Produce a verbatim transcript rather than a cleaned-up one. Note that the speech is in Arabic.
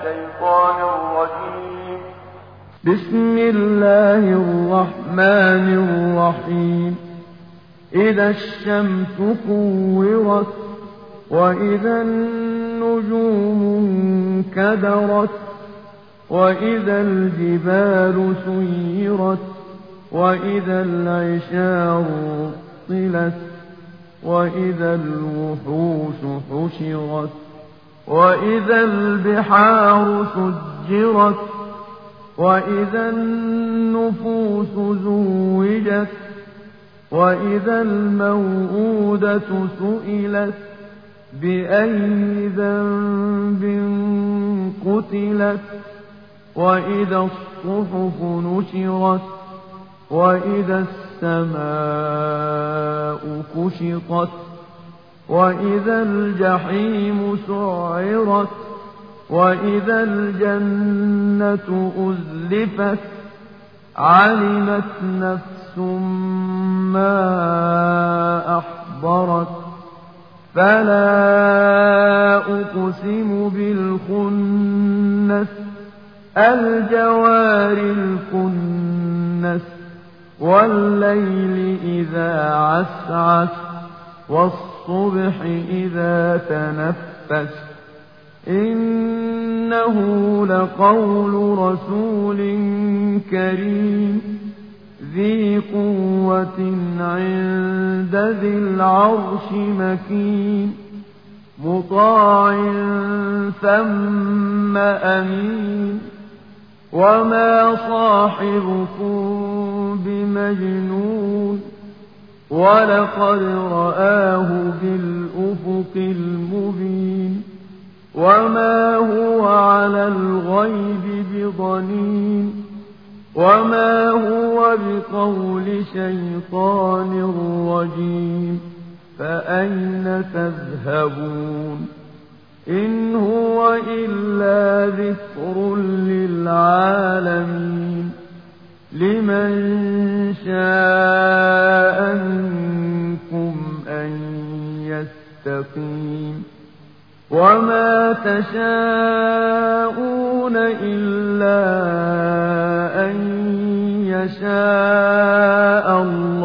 الشيطان الرجيم. بسم الله الرحمن الرحيم. إذا الشمس كورت وإذا النجوم انكدرت وإذا الجبال سيرت وإذا العشار عطلت وإذا الوحوش حشرت وإذا البحار سجرت وإذا النفوس زوجت وإذا الموءودة سئلت بأي ذنب قتلت وإذا الصحف نشرت وإذا السماء كشطت وإذا الجحيم سعرت وإذا الجنة أزلفت علمت نفس ما أحضرت فلا أقسم بالخنس الجوار الكنس والليل إذا عسعس والصبح إذا تنفس إنه لقول رسول كريم ذي قوة عند ذي العرش مكين مطاع ثم أمين وما صاحبكم بمجنون ولقد رآه بالأفق المبين وما هو على الغيب بضنين وما هو بقول شيطان رجيم فأين تذهبون إن هو إلا ذكر للعالمين لمن شاء منكم أن يستقيم وما تشاءون إلا أن يشاء الله